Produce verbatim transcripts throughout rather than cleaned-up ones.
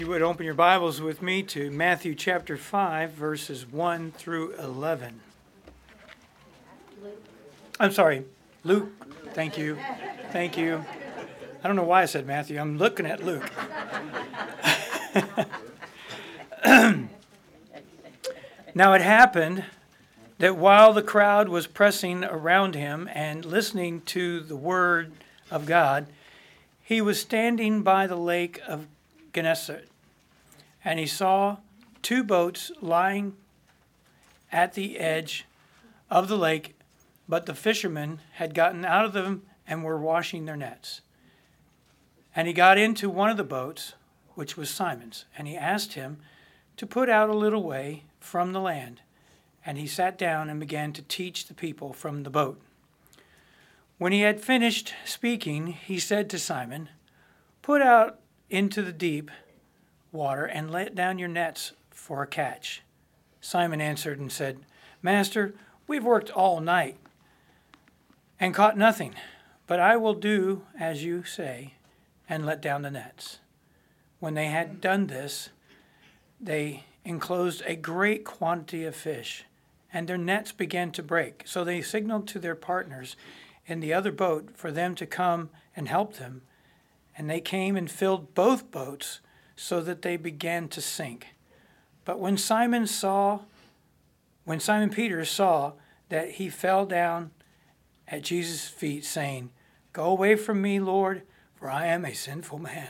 You would open your Bibles with me to Matthew chapter five, verses one through eleven. I'm sorry, Luke. Thank you. Thank you. I don't know why I said Matthew. I'm looking at Luke. Now it happened that while the crowd was pressing around him and listening to the word of God, he was standing by the lake of Gennesaret. And he saw two boats lying at the edge of the lake, but the fishermen had gotten out of them and were washing their nets. And he got into one of the boats, which was Simon's, and he asked him to put out a little way from the land. And he sat down and began to teach the people from the boat. When he had finished speaking, he said to Simon, "Put out into the deep water and let down your nets for a catch." Simon answered and said, "Master, we've worked all night and caught nothing, but I will do as you say and let down the nets." When they had done this, they enclosed a great quantity of fish, and their nets began to break. So they signaled to their partners in the other boat for them to come and help them, and they came and filled both boats so that they began to sink. But when Simon saw, when Simon Peter saw that, he fell down at Jesus' feet, saying, "Go away from me, Lord, for I am a sinful man."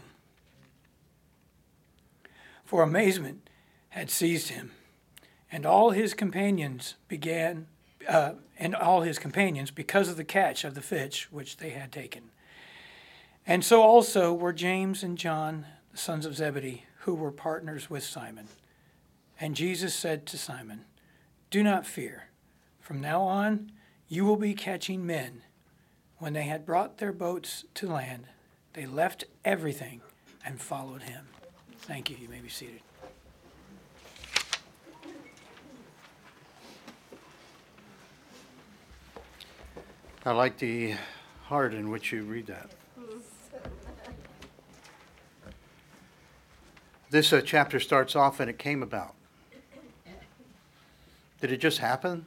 For amazement had seized him, and all his companions began, uh, and all his companions, because of the catch of the fish which they had taken. And so also were James and John, the sons of Zebedee, who were partners with Simon. And Jesus said to Simon, "Do not fear. From now on you will be catching men." When they had brought their boats to land, they left everything and followed him. Thank you. You may be seated. I like the heart in which you read that. This uh, chapter starts off, and it came about. Did it just happen?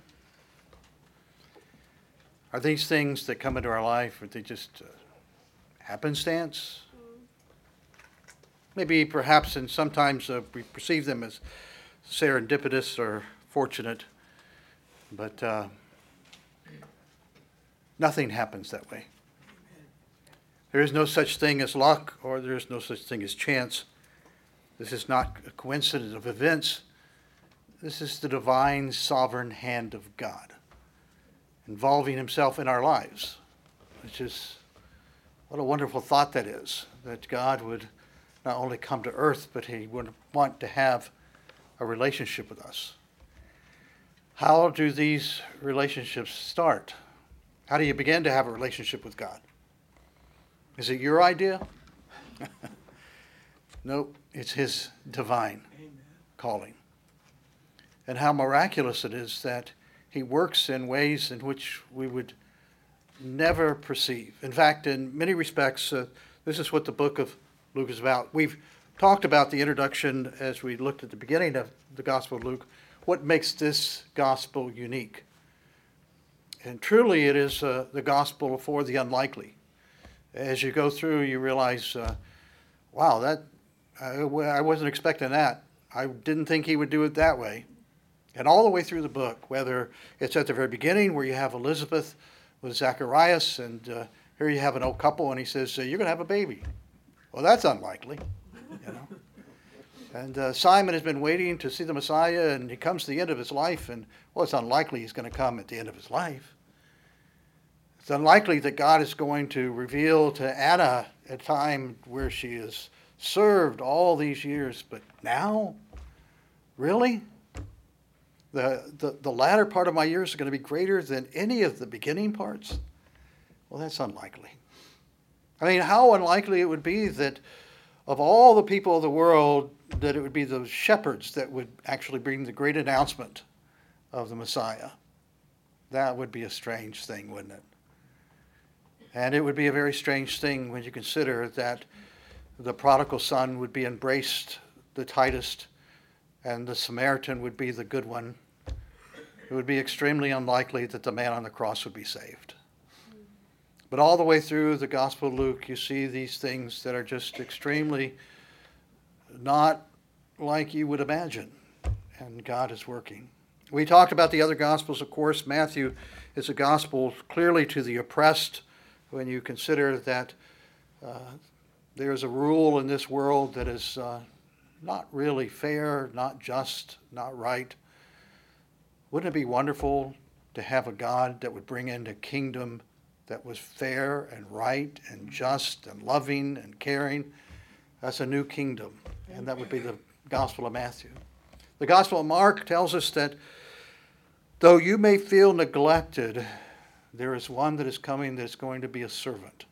Are these things that come into our life, are they just uh, happenstance? Maybe perhaps, and sometimes uh, we perceive them as serendipitous or fortunate, but uh, nothing happens that way. There is no such thing as luck, or there is no such thing as chance. This is not a coincidence of events. This is the divine sovereign hand of God involving himself in our lives, which is, what a wonderful thought that is, that God would not only come to earth, but he would want to have a relationship with us. How do these relationships start? How do you begin to have a relationship with God? Is it your idea? Nope, it's his divine Amen. Calling. And how miraculous it is that he works in ways in which we would never perceive. In fact, in many respects, uh, this is what the book of Luke is about. We've talked about the introduction as we looked at the beginning of the Gospel of Luke, what makes this gospel unique. And truly it is uh, the gospel for the unlikely. As you go through, you realize, uh, wow, that I, I wasn't expecting that. I didn't think he would do it that way. And all the way through the book, whether it's at the very beginning where you have Elizabeth with Zacharias, and uh, here you have an old couple, and he says, "You're going to have a baby." Well, that's unlikely, you know. And uh, Simon has been waiting to see the Messiah, and he comes to the end of his life, and, well, it's unlikely he's going to come at the end of his life. It's unlikely that God is going to reveal to Anna a time where she has served all these years, but now? Really? The, the, the latter part of my years are going to be greater than any of the beginning parts? Well, that's unlikely. I mean, how unlikely it would be that of all the people of the world, that it would be those shepherds that would actually bring the great announcement of the Messiah. That would be a strange thing, wouldn't it? And it would be a very strange thing when you consider that the prodigal son would be embraced the tightest and the Samaritan would be the good one, it would be extremely unlikely that the man on the cross would be saved. But all the way through the Gospel of Luke, you see these things that are just extremely not like you would imagine, and God is working. We talked about the other Gospels, of course. Matthew is a Gospel clearly to the oppressed when you consider that uh, there is a rule in this world that is uh, not really fair, not just, not right. Wouldn't it be wonderful to have a God that would bring in a kingdom that was fair and right and just and loving and caring? That's a new kingdom, and that would be the Gospel of Matthew. The Gospel of Mark tells us that though you may feel neglected, there is one that is coming that's going to be a servant,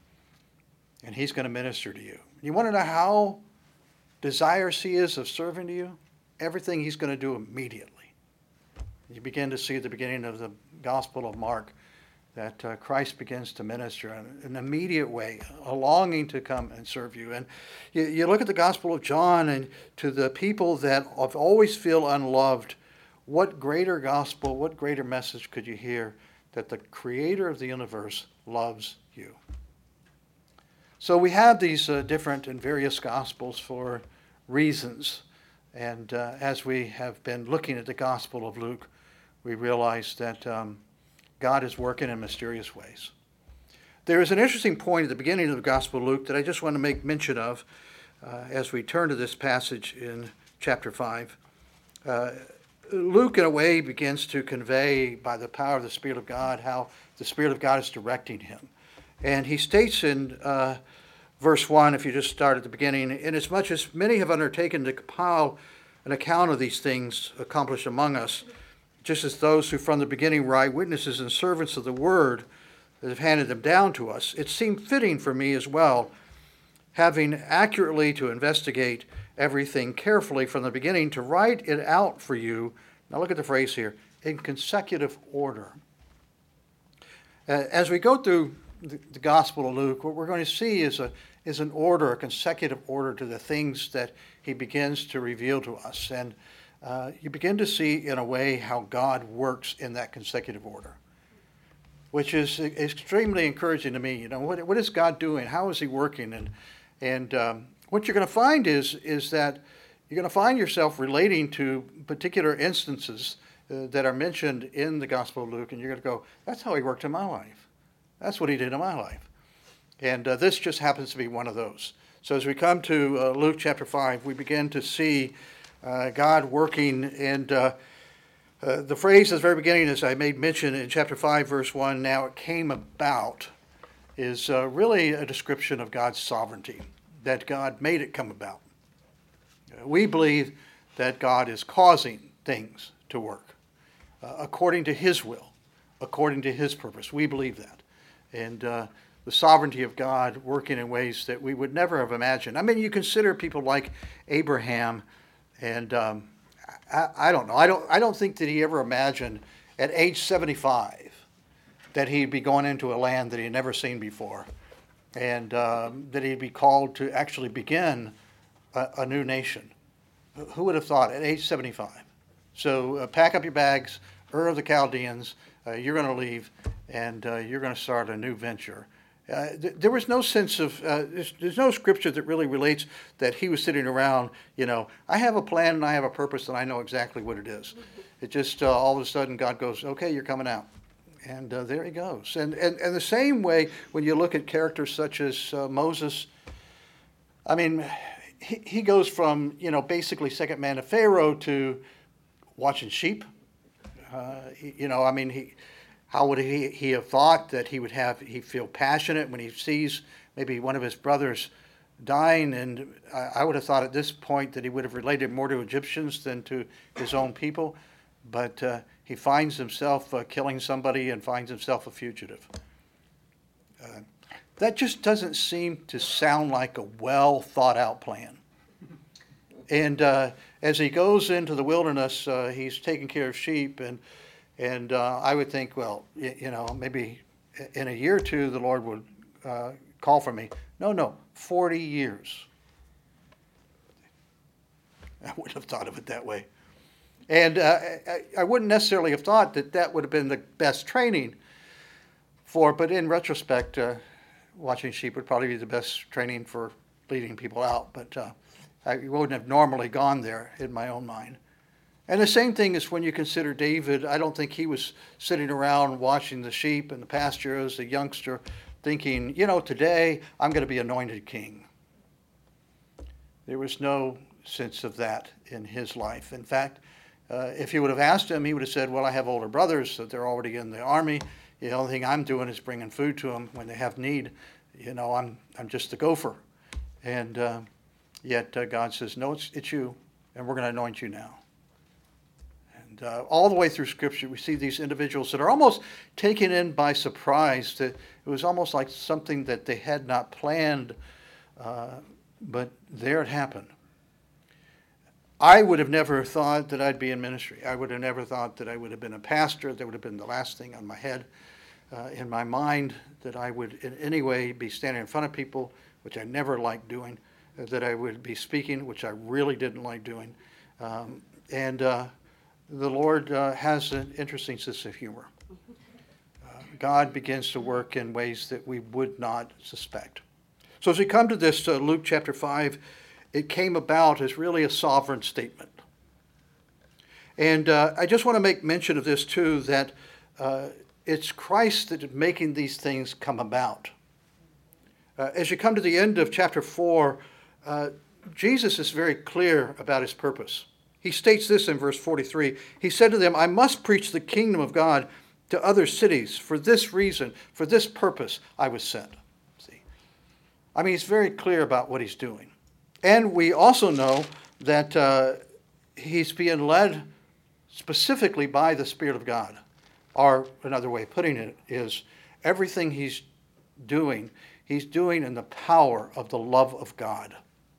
and he's going to minister to you. You want to know how desirous he is of serving to you? Everything he's going to do immediately. You begin to see at the beginning of the Gospel of Mark that uh, Christ begins to minister in an immediate way, a longing to come and serve you. And you, you look at the Gospel of John, and to the people that always feel unloved, what greater gospel, what greater message could you hear that the Creator of the universe loves you? So we have these uh, different and various Gospels for reasons. And uh, as we have been looking at the Gospel of Luke, we realize that um, God is working in mysterious ways. There is an interesting point at the beginning of the Gospel of Luke that I just want to make mention of uh, as we turn to this passage in chapter five. Uh, Luke, in a way, begins to convey by the power of the Spirit of God how the Spirit of God is directing him. And he states in uh, verse one, if you just start at the beginning, inasmuch as many have undertaken to compile an account of these things accomplished among us, just as those who from the beginning were eyewitnesses and servants of the word that have handed them down to us, it seemed fitting for me as well, having accurately to investigate everything carefully from the beginning, to write it out for you. Now look at the phrase here, in consecutive order. Uh, as we go through the, the Gospel of Luke, what we're going to see is a is an order, a consecutive order to the things that he begins to reveal to us. And uh, you begin to see, in a way, how God works in that consecutive order, which is extremely encouraging to me. You know, what, what is God doing? How is he working? And and um, what you're going to find is, is that you're going to find yourself relating to particular instances uh, that are mentioned in the Gospel of Luke, and you're going to go, that's how he worked in my life. That's what he did in my life. And uh, this just happens to be one of those. So as we come to uh, Luke chapter five, we begin to see uh, God working. And uh, uh, the phrase at the very beginning, as I made mention in chapter five, verse one, now it came about, is uh, really a description of God's sovereignty, that God made it come about. Uh, we believe that God is causing things to work uh, according to his will, according to his purpose. We believe that. And uh, the sovereignty of God working in ways that we would never have imagined. I mean, you consider people like Abraham, and um, I, I don't know. I don't. I don't think that he ever imagined at age seventy-five that he'd be going into a land that he'd never seen before, and um, that he'd be called to actually begin a, a new nation. Who would have thought at age seventy-five? So uh, pack up your bags, Ur of the Chaldeans. Uh, you're going to leave, and uh, you're going to start a new venture. Uh, th- there was no sense of, uh, there's, there's no scripture that really relates that he was sitting around, you know, I have a plan and I have a purpose and I know exactly what it is. It just, uh, all of a sudden God goes, okay, you're coming out. And uh, there he goes. And, and, and the same way when you look at characters such as uh, Moses, I mean, he, he goes from, you know, basically second man of Pharaoh to watching sheep. Uh, he, you know, I mean, he... How would he, he have thought that he would have, he feel passionate when he sees maybe one of his brothers dying? And I, I would have thought at this point that he would have related more to Egyptians than to his own people. But uh, he finds himself uh, killing somebody and finds himself a fugitive. Uh, that just doesn't seem to sound like a well thought out plan. And uh, as he goes into the wilderness, uh, he's taking care of sheep, and And uh, I would think, well, you, you know, maybe in a year or two, the Lord would uh, call for me. No, no, forty years. I wouldn't have thought of it that way. And uh, I, I wouldn't necessarily have thought that that would have been the best training for, but in retrospect, uh, watching sheep would probably be the best training for leading people out. But uh, I wouldn't have normally gone there in my own mind. And the same thing is when you consider David. I don't think he was sitting around watching the sheep and the pasture as a youngster thinking, you know, today I'm going to be anointed king. There was no sense of that in his life. In fact, uh, if you would have asked him, he would have said, well, I have older brothers, so they're already in the army. The only thing I'm doing is bringing food to them when they have need. You know, I'm I'm just the gopher. And uh, yet uh, God says, no, it's, it's you, and we're going to anoint you now. And uh, all the way through Scripture, we see these individuals that are almost taken in by surprise. That it was almost like something that they had not planned, uh, but there it happened. I would have never thought that I'd be in ministry. I would have never thought that I would have been a pastor. That would have been the last thing on my head, uh, in my mind, that I would in any way be standing in front of people, which I never liked doing, uh, that I would be speaking, which I really didn't like doing. Um, and uh, the Lord uh, has an interesting sense of humor. Uh, God begins to work in ways that we would not suspect. So as we come to this, uh, Luke chapter five, it came about as really a sovereign statement. And uh, I just want to make mention of this too, that uh, it's Christ that is making these things come about. Uh, as you come to the end of chapter four, uh, Jesus is very clear about his purpose. He states this in verse forty-three. He said to them, I must preach the kingdom of God to other cities. For this reason, for this purpose, I was sent. See, I mean, he's very clear about what he's doing. And we also know that uh, he's being led specifically by the Spirit of God. Or another way of putting it is, everything he's doing, he's doing in the power of the love of God.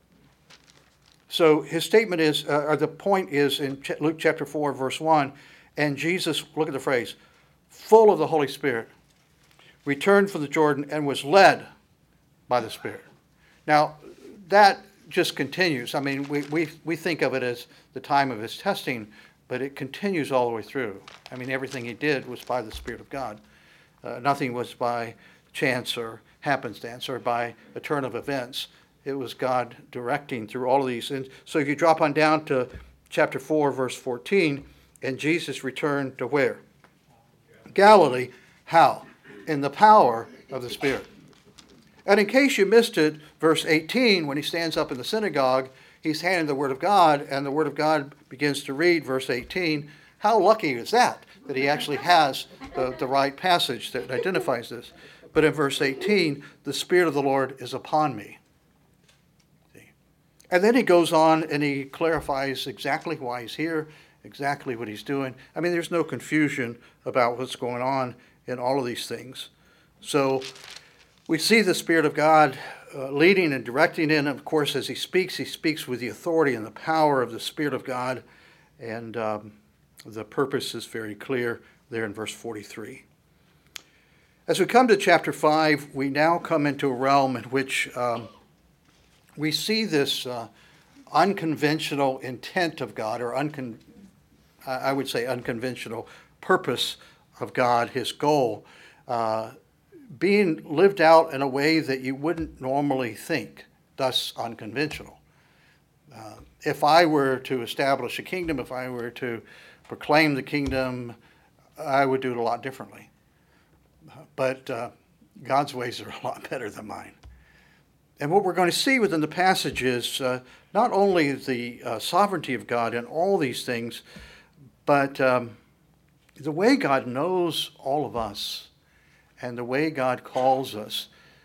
So his statement is, uh, or the point is in Ch- Luke chapter four, verse one, and Jesus, look at the phrase, full of the Holy Spirit, returned from the Jordan and was led by the Spirit. Now, that just continues. I mean, we, we, we think of it as the time of his testing, but it continues all the way through. I mean, everything he did was by the Spirit of God. Uh, nothing was by chance or happenstance or by a turn of events. It was God directing through all of these. And so if you drop on down to chapter four, verse fourteen, and Jesus returned to where? Galilee. How? In the power of the Spirit. And in case you missed it, verse eighteen, when he stands up in the synagogue, he's handed the Word of God, and the Word of God begins to read, verse eighteen. How lucky is that, that he actually has the, the right passage that identifies this. But in verse eighteen, the Spirit of the Lord is upon me. See? And then he goes on and he clarifies exactly why he's here, exactly what he's doing. I mean, there's no confusion about what's going on in all of these things. So we see the Spirit of God uh, leading and directing in. Of course, as he speaks, he speaks with the authority and the power of the Spirit of God. And um, the purpose is very clear there in verse forty-three. As we come to chapter five, we now come into a realm in which um, we see this uh, unconventional intent of God, or uncon- I would say unconventional purpose of God, his goal, uh, being lived out in a way that you wouldn't normally think, thus unconventional. Uh, if I were to establish a kingdom, if I were to proclaim the kingdom, I would do it a lot differently. But uh, God's ways are a lot better than mine. And what we're going to see within the passage is uh, not only the uh, sovereignty of God in all these things, but um, the way God knows all of us and the way God calls us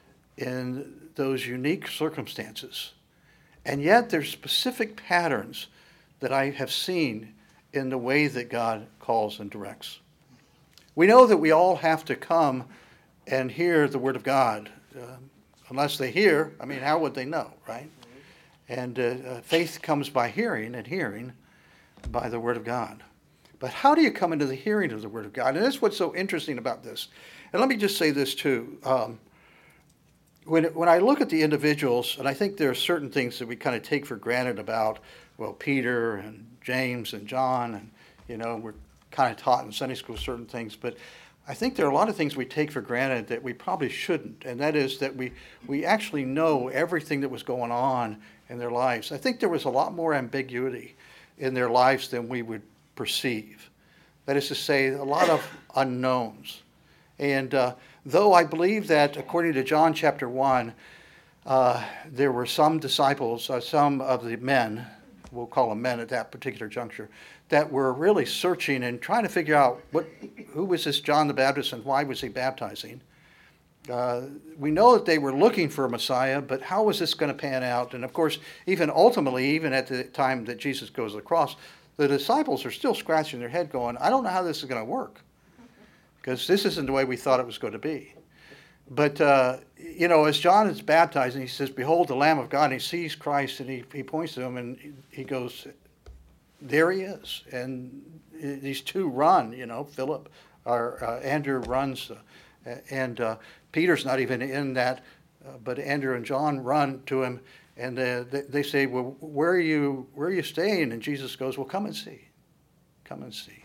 in those unique circumstances. And yet there's specific patterns that I have seen in the way that God calls and directs. We know that we all have to come and hear the Word of God. Uh, unless they hear, I mean, how would they know, right? And uh, uh, faith comes by hearing, and hearing by the Word of God. But how do you come into the hearing of the Word of God? And that's what's so interesting about this. And let me just say this too. Um, when, when I look at the individuals, and I think there are certain things that we kind of take for granted about well, Peter and James and John, and, you know, we're kind of taught in Sunday school certain things, but I think there are a lot of things we take for granted that we probably shouldn't, and that is that we, we actually know everything that was going on in their lives. I think there was a lot more ambiguity in their lives than we would perceive. That is to say, a lot of unknowns. And uh, though I believe that, according to John chapter one, uh, there were some disciples, uh, some of the men, we'll call them men at that particular juncture, that were really searching and trying to figure out what, who was this John the Baptist and why was he baptizing. Uh, we know that they were looking for a Messiah, but how was this going to pan out? And of course, even ultimately, even at the time that Jesus goes to the cross, the disciples are still scratching their head going, I don't know how this is going to work, because this isn't the way we thought it was going to be. But, uh, you know, as John is baptizing, he says, behold, the Lamb of God, and he sees Christ, and he, he points to him, and he goes, there he is. And these two run, you know, Philip, or uh, Andrew runs, uh, and uh, Peter's not even in that, uh, but Andrew and John run to him, and uh, they, they say, well, where are you, where are you staying? And Jesus goes, well, come and see, come and see.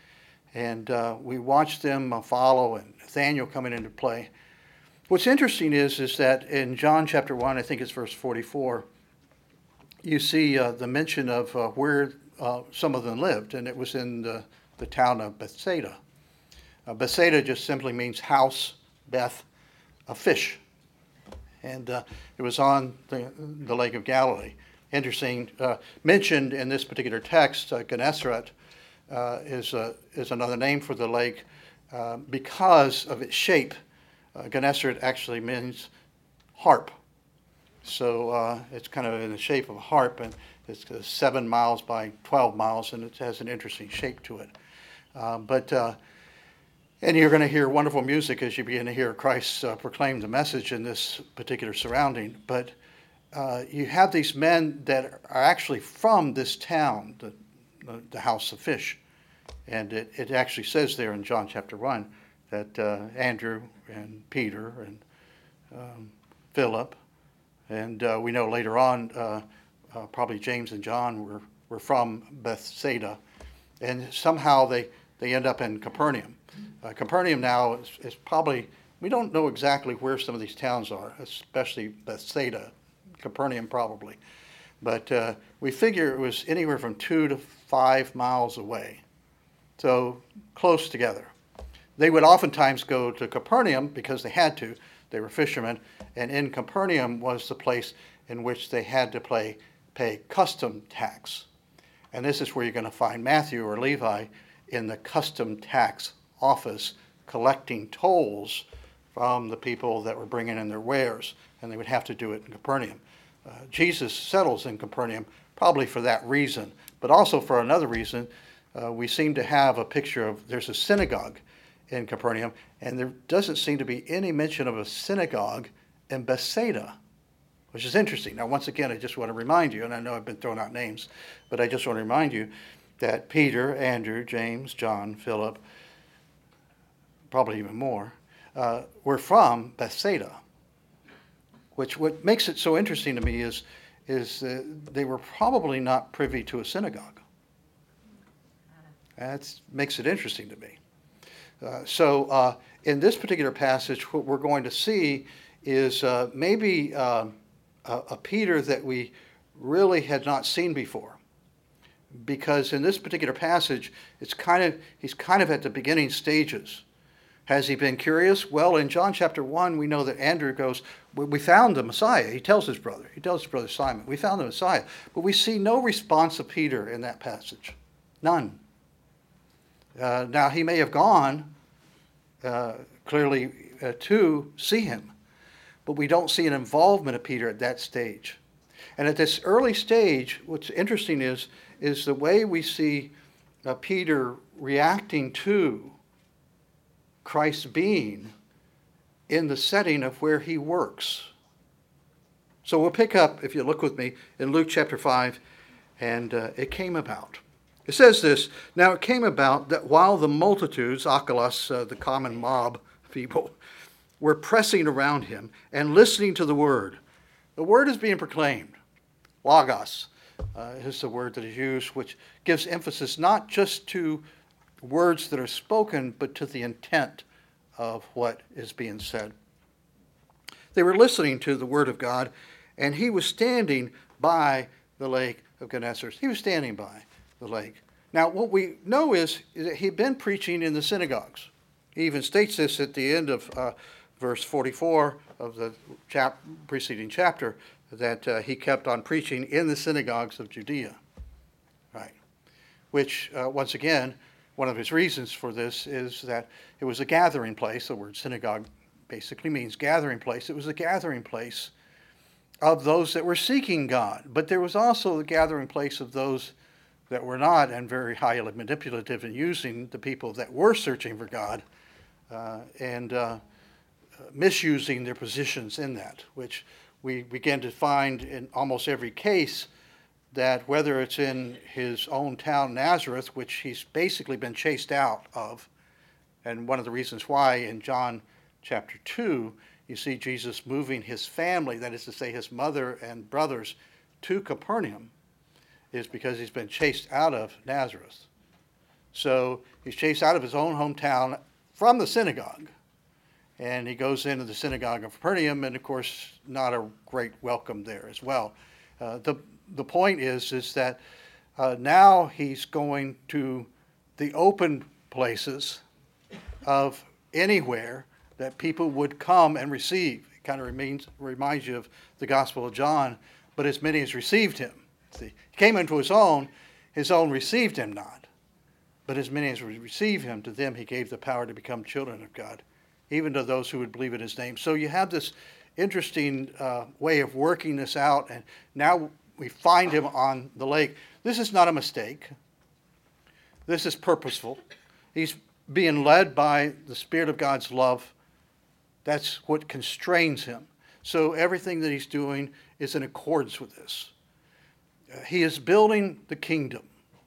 And uh, we watch them uh, follow, and Nathanael coming into play. What's interesting is, is that in John chapter one, I think it's verse forty-four, you see uh, the mention of uh, where uh, some of them lived, and it was in the, the town of Bethsaida. Uh, Bethsaida just simply means house, Beth, a fish. And uh, it was on the, the Lake of Galilee. Interesting, uh, mentioned in this particular text, uh, Gennesaret uh, is, uh, is another name for the lake uh, because of its shape. Uh, Gennesaret actually means harp. So uh, it's kind of in the shape of a harp, and it's uh, seven miles by twelve miles, and it has an interesting shape to it. Uh, but uh, and you're going to hear wonderful music as you begin to hear Christ uh, proclaim the message in this particular surrounding. But uh, you have these men that are actually from this town, the, the, the house of fish. And it, it actually says there in John chapter one that uh, Andrew and Peter and um, Philip, and uh, we know later on uh, uh, probably James and John were, were from Bethsaida. And somehow they, they end up in Capernaum. Uh, Capernaum now is, is probably, we don't know exactly where some of these towns are, especially Bethsaida, Capernaum probably. But uh, we figure it was anywhere from two to five miles away. So close together. They would oftentimes go to Capernaum because they had to. They were fishermen. And in Capernaum was the place in which they had to pay, pay custom tax. And this is where you're going to find Matthew or Levi in the custom tax office collecting tolls from the people that were bringing in their wares, and they would have to do it in Capernaum. Uh, Jesus settles in Capernaum probably for that reason, but also for another reason. Uh, we seem to have a picture of, there's a synagogue in Capernaum, and there doesn't seem to be any mention of a synagogue in Bethsaida, which is interesting. Now, once again, I just want to remind you, and I know I've been throwing out names, but I just want to remind you that Peter, Andrew, James, John, Philip, probably even more, uh, were from Bethsaida. Which what makes it so interesting to me is, is uh, they were probably not privy to a synagogue. That makes it interesting to me. Uh, so uh, in this particular passage, what we're going to see is uh, maybe uh, a, a Peter that we really had not seen before. Because in this particular passage, it's kind of he's kind of at the beginning stages. Has he been curious? Well, in John chapter one, we know that Andrew goes, we found the Messiah. He tells his brother. He tells his brother Simon, we found the Messiah. But we see no response of Peter in that passage. None. Uh, now, he may have gone uh, clearly uh, to see him, but we don't see an involvement of Peter at that stage. And at this early stage, what's interesting is, is the way we see uh, Peter reacting to Christ's being in the setting of where he works. So we'll pick up, if you look with me, in Luke chapter five, and uh, it came about. It says this, now it came about that while the multitudes, Achalos, uh, the common mob people, were pressing around him and listening to the word. The word is being proclaimed, Logos. uh, is the word that is used, which gives emphasis not just to words that are spoken, but to the intent of what is being said. They were listening to the word of God, and he was standing by the lake of Gennesaret. He was standing by the lake. Now, what we know is that he'd been preaching in the synagogues. He even states this at the end of uh, verse forty-four of the chap- preceding chapter, that uh, he kept on preaching in the synagogues of Judea. Right. Which, uh, once again, one of his reasons for this is that it was a gathering place. The word synagogue basically means gathering place. It was a gathering place of those that were seeking God. But there was also the gathering place of those that were not, and very highly manipulative in using the people that were searching for God uh, and uh, misusing their positions in that, which we begin to find in almost every case, that whether it's in his own town, Nazareth, which he's basically been chased out of, and one of the reasons why in John chapter two, you see Jesus moving his family, that is to say his mother and brothers, to Capernaum, is because he's been chased out of Nazareth. So he's chased out of his own hometown from the synagogue, and he goes into the synagogue of Capernaum, and of course not a great welcome there as well. Uh, the the point is is that uh, now he's going to the open places of anywhere that people would come and receive. It kind of reminds reminds you of the Gospel of John, but as many as received him. See, he came into his own, his own received him not. But as many as received him, to them he gave the power to become children of God, even to those who would believe in his name. So you have this interesting uh, way of working this out, and now we find him on the lake. This is not a mistake. This is purposeful. He's being led by the Spirit of God's love. That's what constrains him. So everything that he's doing is in accordance with this. Uh, he is building the kingdom.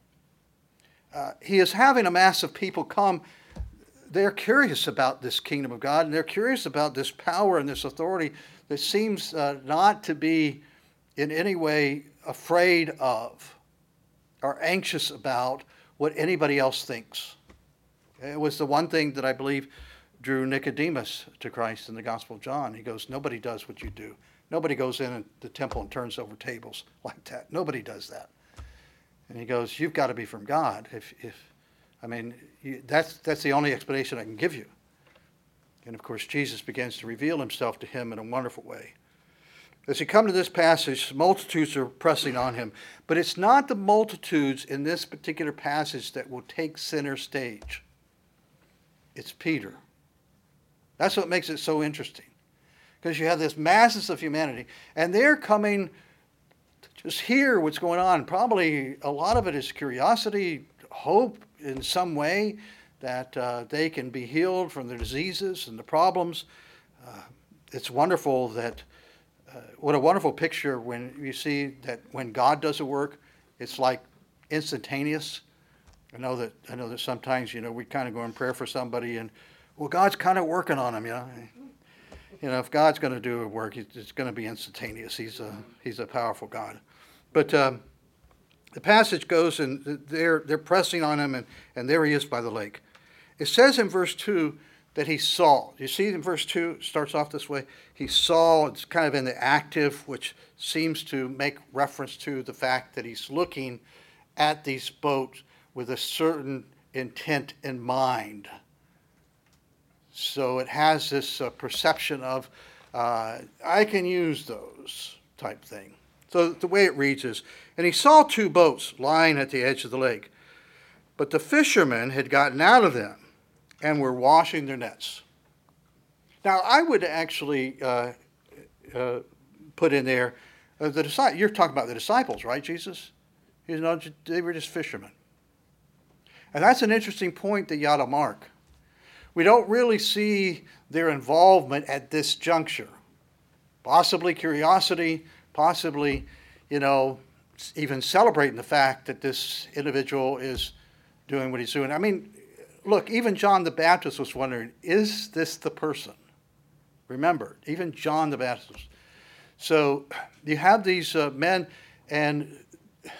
Uh, he is having a mass of people come. They're curious about this kingdom of God, and they're curious about this power and this authority that seems uh, not to be in any way afraid of or anxious about what anybody else thinks. It was the one thing that I believe drew Nicodemus to Christ in the Gospel of John. He goes, nobody does what you do. Nobody goes in the temple and turns over tables like that. Nobody does that. And he goes, you've got to be from God. If, if I mean, you, that's, that's the only explanation I can give you. And of course, Jesus begins to reveal himself to him in a wonderful way. As you come to this passage, multitudes are pressing on him. But it's not the multitudes in this particular passage that will take center stage. It's Peter. That's what makes it so interesting. Because you have this masses of humanity, and they're coming to just hear what's going on. Probably a lot of it is curiosity, hope in some way that uh, they can be healed from their diseases and the problems. Uh, it's wonderful that, uh, what a wonderful picture when you see that when God does a work, it's like instantaneous. I know that I know that sometimes, you know, we kind of go in prayer for somebody and, well, God's kind of working on them, you know. You know, if God's going to do a work, it's going to be instantaneous. He's a he's a powerful God. But um, the passage goes, and they're they're pressing on him, and, and there he is by the lake. It says in verse two that he saw. You see in verse two, it starts off this way. He saw, it's kind of in the active, which seems to make reference to the fact that he's looking at these boats with a certain intent in mind. So it has this uh, perception of, uh, I can use those type thing. So the way it reads is, and he saw two boats lying at the edge of the lake, but the fishermen had gotten out of them and were washing their nets. Now I would actually uh, uh, put in there, uh, the disciples. You're talking about the disciples, right, Jesus? You know, they were just fishermen. And that's an interesting point that you ought to mark. We don't really see their involvement at this juncture. Possibly curiosity, possibly, you know, even celebrating the fact that this individual is doing what he's doing. I mean, look, even John the Baptist was wondering, is this the person? Remember, even John the Baptist. So you have these uh, men, and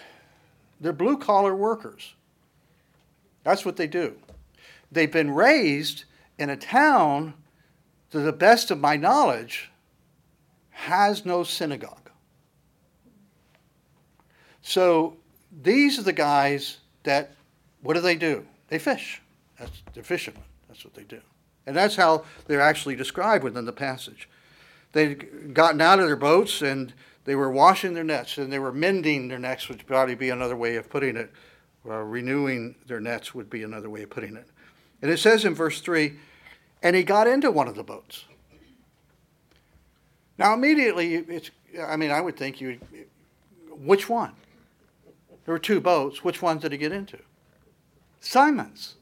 They're blue-collar workers. That's what they do. They've been raised in a town, to the best of my knowledge, has no synagogue. So these are the guys that, what do they do? They fish. That's, they're fishermen. That's what they do. And that's how they're actually described within the passage. They'd gotten out of their boats and they were washing their nets, and they were mending their nets, which would probably be another way of putting it. Uh, renewing their nets would be another way of putting it. And it says in verse three, and he got into one of the boats. Now immediately, it's, I mean, I would think you, which one? There were two boats. Which one did he get into? Simon's.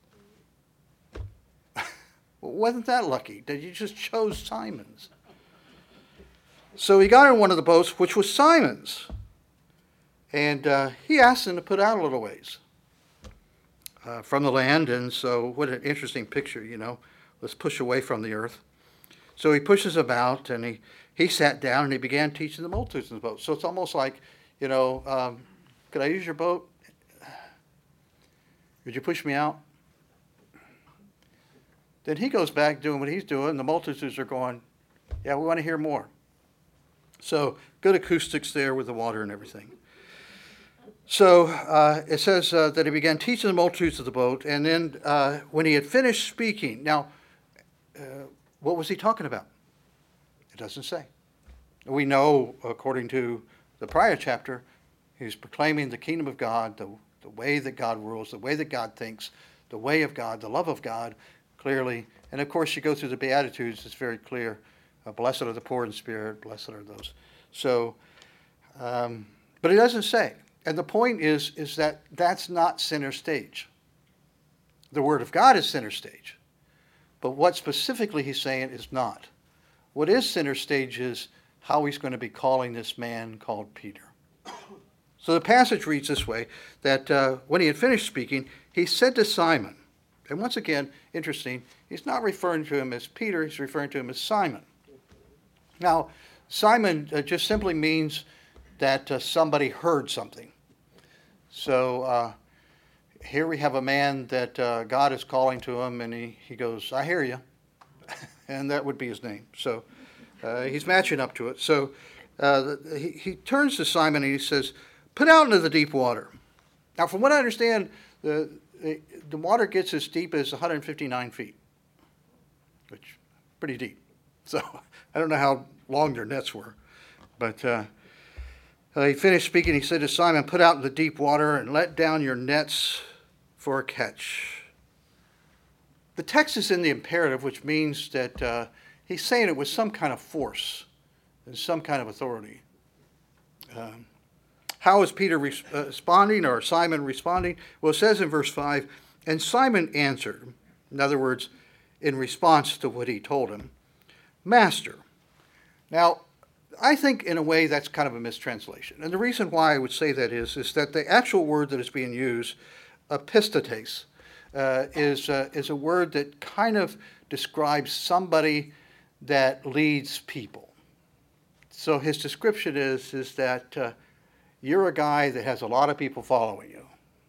Well, wasn't that lucky that you just chose Simon's? So he got in one of the boats, which was Simon's. And uh, he asked him to put out a little ways uh, from the land. And so what an interesting picture, you know. Let's push away from the earth. So he pushes him out, and he, he sat down, and he began teaching the multitudes in the boat. So it's almost like, you know, um, could I use your boat? Would you push me out? Then he goes back doing what he's doing. The multitudes are going, yeah, we want to hear more. So good acoustics there with the water and everything. So uh, it says uh, that he began teaching the multitudes of the boat, and then uh, when he had finished speaking, now, uh, what was he talking about? It doesn't say. We know, according to the prior chapter, he's proclaiming the kingdom of God, the, the way that God rules, the way that God thinks, the way of God, the love of God, clearly. And of course, you go through the Beatitudes, it's very clear. Uh, blessed are the poor in spirit, blessed are those. So, um, but it doesn't say. And the point is, is that that's not center stage. The Word of God is center stage. But what specifically he's saying is not. What is center stage is how he's going to be calling this man called Peter. So the passage reads this way, that uh, when he had finished speaking, he said to Simon, and once again, interesting, he's not referring to him as Peter, he's referring to him as Simon. Now, Simon uh, just simply means that uh, somebody heard something. So uh, here we have a man that uh, God is calling to him, and he, he goes, I hear you. And that would be his name. So uh, he's matching up to it. So uh, he, he turns to Simon and he says, put out into the deep water. Now, from what I understand, the, the water gets as deep as one hundred fifty-nine feet, which is pretty deep. So I don't know how long their nets were, but uh, uh, he finished speaking. He said to Simon, put out in the deep water and let down your nets for a catch. The text is in the imperative, which means that uh, he's saying it with some kind of force and some kind of authority. Um, how is Peter res- uh, responding, or Simon responding? Well, it says in verse five, and Simon answered, in other words, in response to what he told him, Master. Now, I think in a way that's kind of a mistranslation. And the reason why I would say that is, is that the actual word that is being used, epistates, uh, is, uh, is a word that kind of describes somebody that leads people. So his description is, is that uh, you're a guy that has a lot of people following you.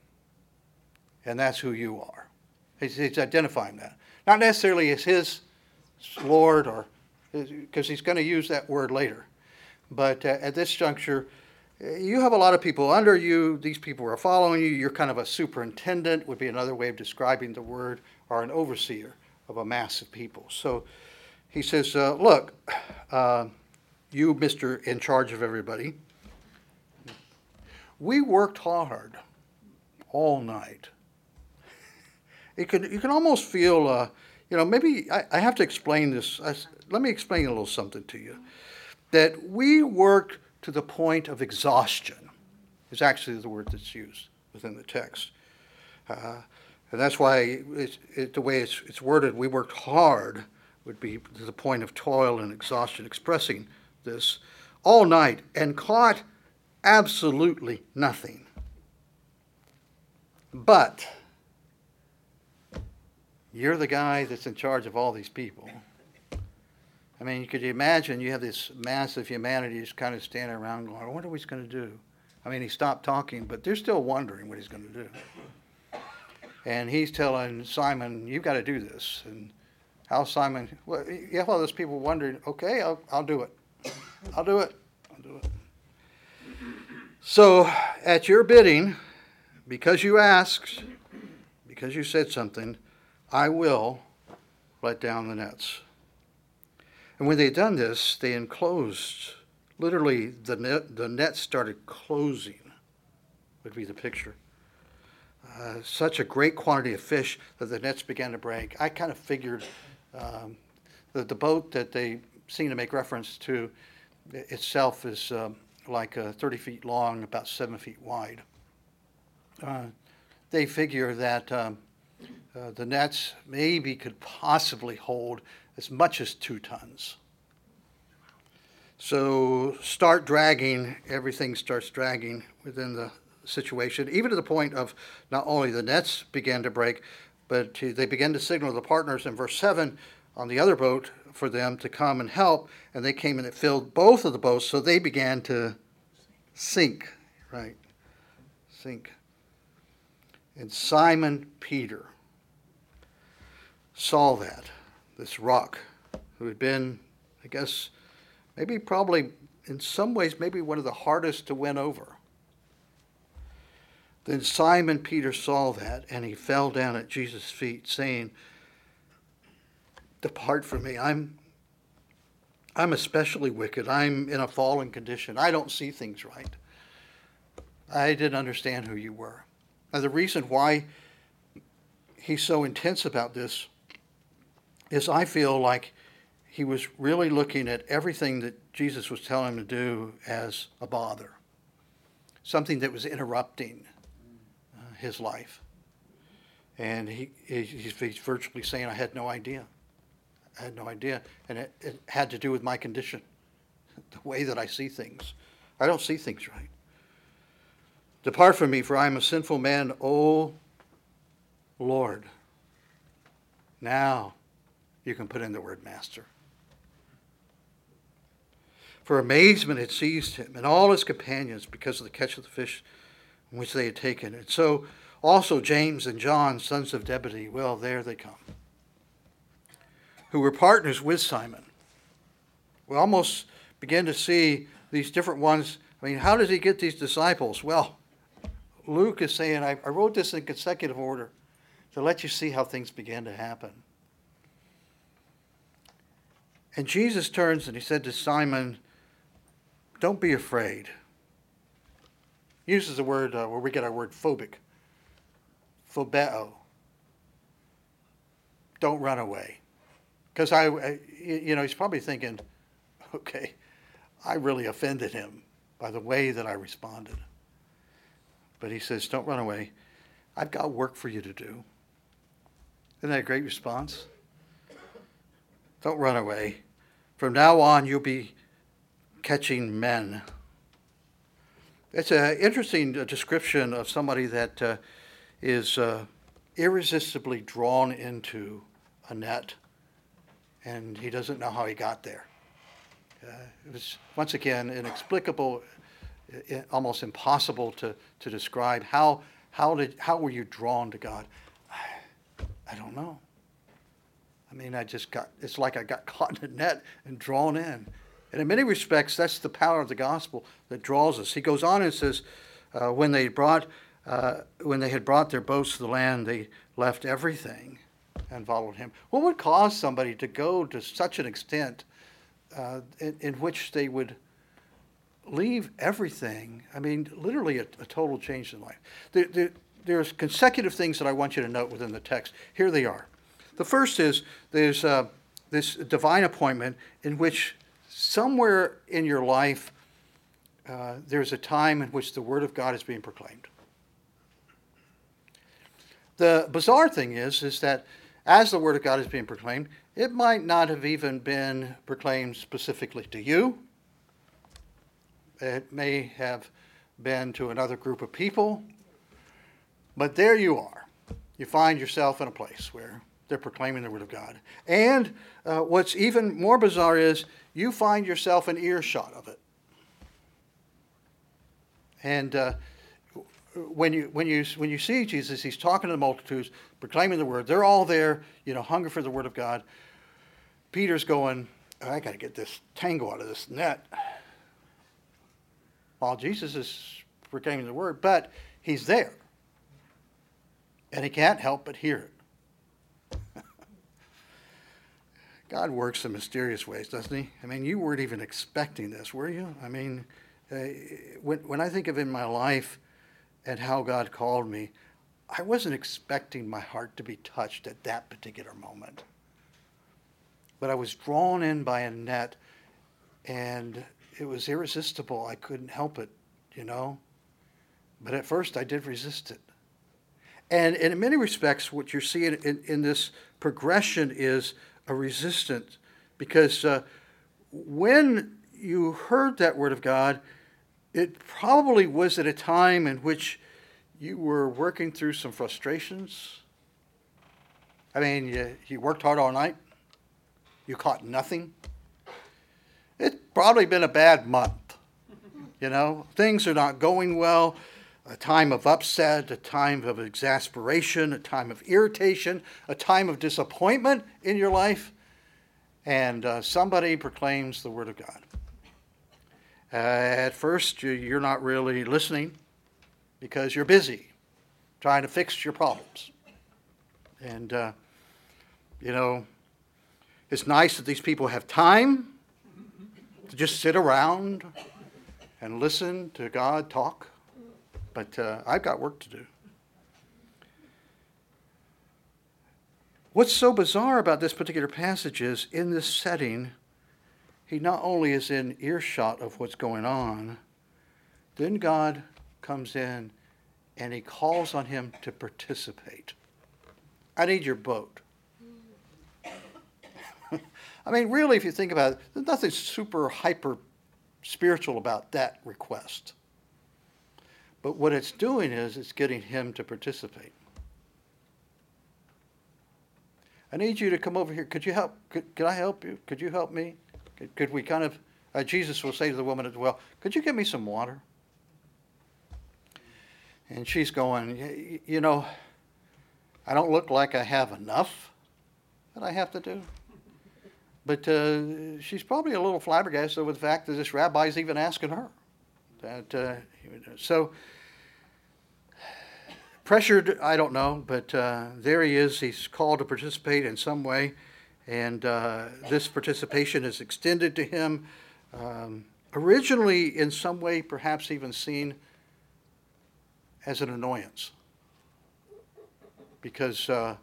And that's who you are. He's, he's identifying that. Not necessarily as his Lord, or because he's going to use that word later. But uh, at this juncture, you have a lot of people under you. These people are following you. You're kind of a superintendent, would be another way of describing the word, or an overseer of a mass of people. So he says, uh, look, uh, you, Mister in charge of everybody, we worked hard all night. It could, you can almost feel, uh, you know, maybe I, I have to explain this. I, let me explain a little something to you. That we worked to the point of exhaustion is actually the word that's used within the text. Uh, and that's why it's, it, the way it's, it's worded, we worked hard, would be to the point of toil and exhaustion, expressing this all night and caught absolutely nothing. But you're the guy that's in charge of all these people. I mean, could you imagine you have this mass of humanity just kind of standing around going, I wonder what he's going to do. I mean, he stopped talking, but they're still wondering what he's going to do. And he's telling Simon, you've got to do this. And how Simon, well, you have all those people wondering, okay, I'll, I'll do it. I'll do it. I'll do it. So, at your bidding, because you asked, because you said something, I will let down the nets. And when they had done this, they enclosed. Literally, the net, the net started closing, would be the picture. Uh, such a great quantity of fish that the nets began to break. I kind of figured um, that the boat that they seem to make reference to itself is um, like uh, thirty feet long, about seven feet wide. Uh, they figure that um, uh, the nets maybe could possibly hold as much as two tons. So start dragging, everything starts dragging within the situation, even to the point of not only the nets began to break, but to, they began to signal the partners in verse seven on the other boat for them to come and help, and they came and it filled both of the boats, so they began to sink, right? Sink. And Simon Peter saw that, this rock, who had been, I guess, maybe probably in some ways, maybe one of the hardest to win over. Then Simon Peter saw that, and he fell down at Jesus' feet, saying, depart from me. I'm, I'm especially wicked. I'm in a fallen condition. I don't see things right. I didn't understand who you were. Now, the reason why he's so intense about this is I feel like he was really looking at everything that Jesus was telling him to do as a bother, something that was interrupting uh, his life. And he, he's, he's virtually saying, I had no idea. I had no idea. And it, it had to do with my condition, the way that I see things. I don't see things right. Depart from me, for I am a sinful man, O Lord. Now you can put in the word master. For amazement had seized him and all his companions because of the catch of the fish which they had taken. And so also James and John, sons of Zebedee, well, there they come, who were partners with Simon. We almost begin to see these different ones. I mean, how does he get these disciples? Well, Luke is saying, I, I wrote this in consecutive order to let you see how things began to happen. And Jesus turns and he said to Simon, don't be afraid. He uses the word uh, where we get our word phobic. Phobeo. Don't run away. Because I, I, you know, he's probably thinking, okay, I really offended him by the way that I responded. But he says, don't run away. I've got work for you to do. Isn't that a great response? Don't run away. From now on, you'll be catching men. It's an interesting description of somebody that uh, is uh, irresistibly drawn into a net, and he doesn't know how he got there. Uh, it was, once again, inexplicable, almost impossible to, to describe. How, how, did, how were you drawn to God? I, I don't know. I mean, I just got, it's like I got caught in a net and drawn in. And in many respects, that's the power of the gospel that draws us. He goes on and says, uh, when they brought, uh, when they had brought their boats to the land, they left everything and followed him. What would cause somebody to go to such an extent uh, in, in which they would leave everything? I mean, literally a, a total change in life. There, there, there's consecutive things that I want you to note within the text. Here they are. The first is there's uh, this divine appointment in which somewhere in your life uh, there's a time in which the Word of God is being proclaimed. The bizarre thing is, is that as the Word of God is being proclaimed, it might not have even been proclaimed specifically to you. It may have been to another group of people. But there you are. You find yourself in a place where they're proclaiming the Word of God. And uh, what's even more bizarre is you find yourself in earshot of it. And uh, when you when you when you see Jesus, he's talking to the multitudes, proclaiming the word. They're all there, you know, hungry for the word of God. Peter's going, oh, I got to get this tangle out of this net. While Jesus is proclaiming the word, but he's there. And he can't help but hear it. God works in mysterious ways, doesn't he? I mean, you weren't even expecting this, were you? I mean, uh, when, when I think of in my life and how God called me, I wasn't expecting my heart to be touched at that particular moment. But I was drawn in by a net, and it was irresistible. I couldn't help it, you know. But at first I did resist it. And, and in many respects, what you're seeing in, in this progression is a resistance. Because uh, when you heard that word of God, it probably was at a time in which you were working through some frustrations. I mean, you, you worked hard all night. You caught nothing. It's probably been a bad month. You know, things are not going well. A time of upset, a time of exasperation, a time of irritation, a time of disappointment in your life. And uh, somebody proclaims the word of God. Uh, at first, you're not really listening because you're busy trying to fix your problems. And, uh, you know, it's nice that these people have time to just sit around and listen to God talk. But uh, I've got work to do. What's so bizarre about this particular passage is in this setting, he not only is in earshot of what's going on, then God comes in and he calls on him to participate. I need your boat. I mean, really, if you think about it, there's nothing super hyper spiritual about that request. But what it's doing is it's getting him to participate. I need you to come over here. Could you help? Could, could I help you? Could you help me? Could, could we kind of, uh, Jesus will say to the woman as well, could you get me some water? And she's going, you know, I don't look like I have enough that I have to do. But uh, she's probably a little flabbergasted over the fact that this rabbi's even asking her. That uh, so pressured, I don't know, but uh, there he is. He's called to participate in some way, and uh, this participation is extended to him. Um, originally, in some way, perhaps even seen as an annoyance, because uh,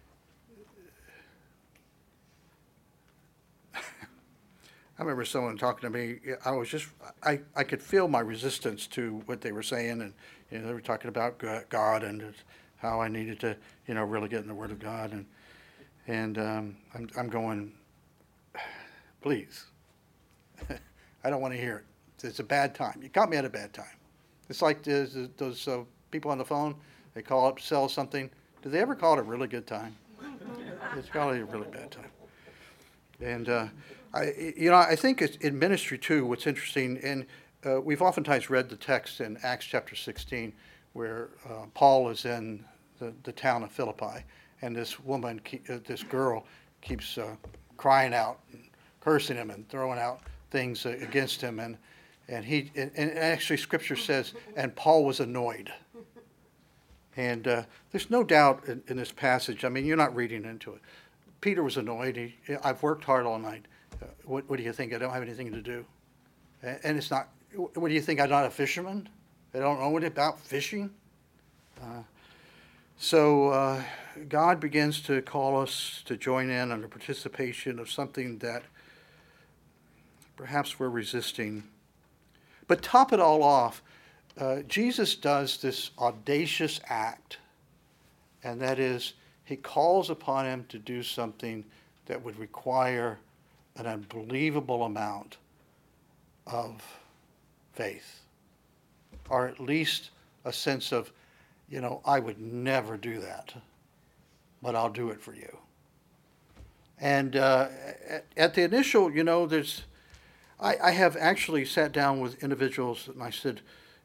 I remember someone talking to me. I was just, I, I could feel my resistance to what they were saying, and you know, they were talking about God and how I needed to, you know, really get in the Word of God, and and um, I'm I'm going, please, I don't want to hear it. It's a bad time. You caught me at a bad time. It's like those, those uh, people on the phone. They call up to sell something. Do they ever call it a really good time? It's probably a really bad time. And uh, I, you know, I think it's in ministry too. What's interesting, and uh, we've oftentimes read the text in Acts chapter sixteen, where uh, Paul is in the, the town of Philippi, and this woman, uh, this girl, keeps uh, crying out, and cursing him, and throwing out things uh, against him, and and he, and, and actually, Scripture says, and Paul was annoyed. And uh, there's no doubt in, in this passage. I mean, you're not reading into it. Peter was annoyed. He, I've worked hard all night. Uh, what, what do you think? I don't have anything to do. And it's not, what do you think? I'm not a fisherman? I don't know anything about fishing? Uh, so uh, God begins to call us to join in on the participation of something that perhaps we're resisting. But top it all off, uh, Jesus does this audacious act, and that is, he calls upon him to do something that would require an unbelievable amount of faith, or at least a sense of, you know, I would never do that, but I'll do it for you. And uh, at, at the initial, you know, there's, I, I have actually sat down with individuals and I said,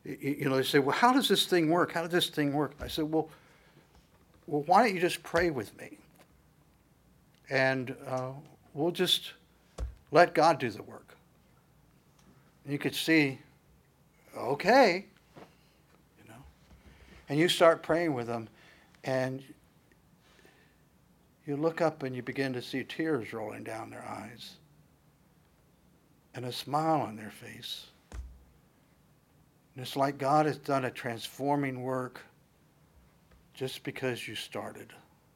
You, you know, they say, well, how does this thing work? How does this thing work? I said, well, well, why don't you just pray with me? And uh, we'll just let God do the work. And you could see, okay, you know. And you start praying with them, and you look up and you begin to see tears rolling down their eyes and a smile on their face. And it's like God has done a transforming work just because you started.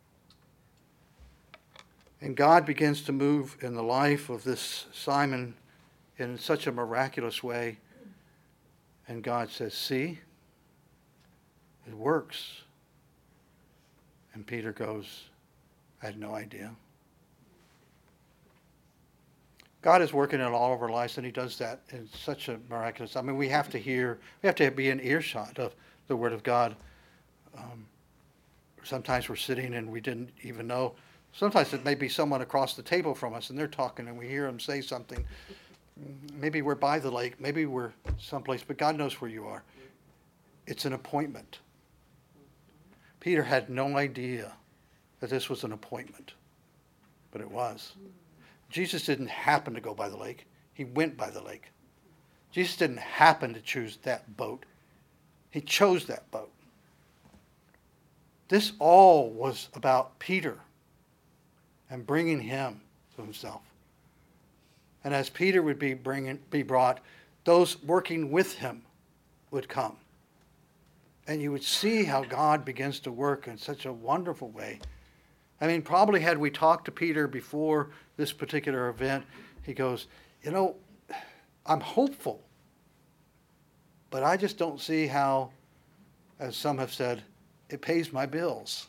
And God begins to move in the life of this Simon in such a miraculous way. And God says, see, it works. And Peter goes, I had no idea. God is working in all of our lives, and he does that in such a miraculous. I mean, we have to hear, we have to be in earshot of the Word of God. Um, sometimes we're sitting and we didn't even know. Sometimes it may be someone across the table from us, and they're talking, and we hear them say something. Maybe we're by the lake, maybe we're someplace, but God knows where you are. It's an appointment. Peter had no idea that this was an appointment, but it was. Jesus didn't happen to go by the lake. He went by the lake. Jesus didn't happen to choose that boat. He chose that boat. This all was about Peter and bringing him to himself. And as Peter would be bringing, be brought, those working with him would come. And you would see how God begins to work in such a wonderful way. I mean, probably had we talked to Peter before this particular event, he goes, you know, I'm hopeful, but I just don't see how, as some have said, it pays my bills.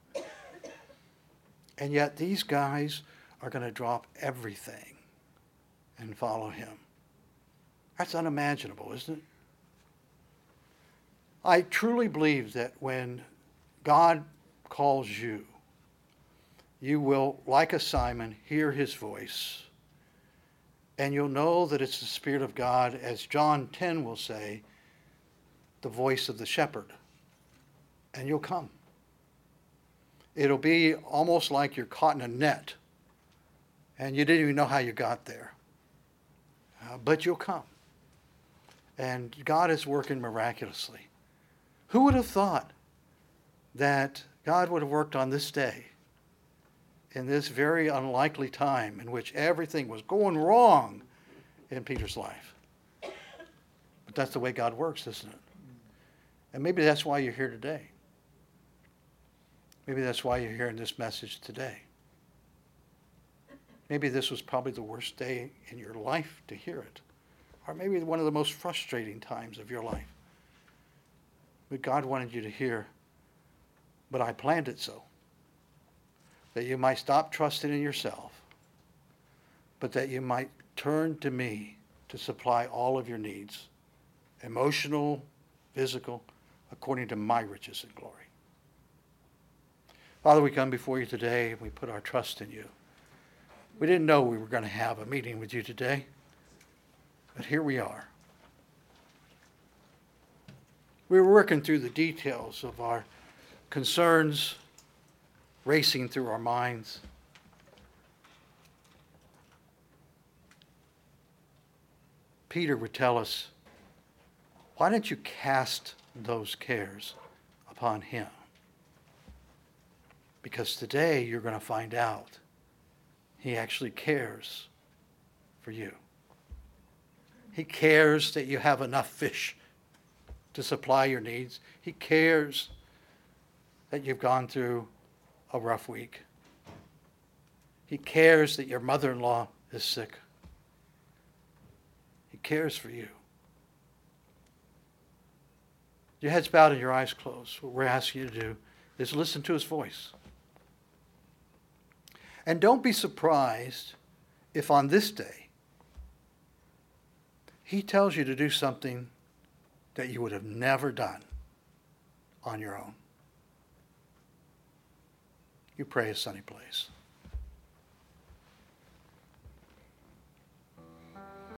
And yet these guys are going to drop everything and follow him. That's unimaginable, isn't it? I truly believe that when God calls you, you will, like a Simon, hear his voice. And you'll know that it's the Spirit of God, as John ten will say, the voice of the shepherd. And you'll come. It'll be almost like you're caught in a net, and you didn't even know how you got there. Uh, but you'll come. And God is working miraculously. Who would have thought that God would have worked on this day, in this very unlikely time in which everything was going wrong in Peter's life? But that's the way God works, isn't it? And maybe that's why you're here today. Maybe that's why you're hearing this message today. Maybe this was probably the worst day in your life to hear it. Or maybe one of the most frustrating times of your life. But God wanted you to hear, but I planned it so, that you might stop trusting in yourself, but that you might turn to me to supply all of your needs, emotional, physical, according to my riches and glory. Father, we come before you today and we put our trust in you. We didn't know we were going to have a meeting with you today, but here we are. We were working through the details of our concerns, racing through our minds. Peter would tell us, why don't you cast those cares upon him? Because today you're going to find out he actually cares for you. He cares that you have enough fish to supply your needs. He cares that you've gone through a rough week. He cares that your mother-in-law is sick. He cares for you. Your head's bowed and your eyes closed. What we're asking you to do is listen to his voice. And don't be surprised if on this day he tells you to do something that you would have never done on your own. You pray a sunny place.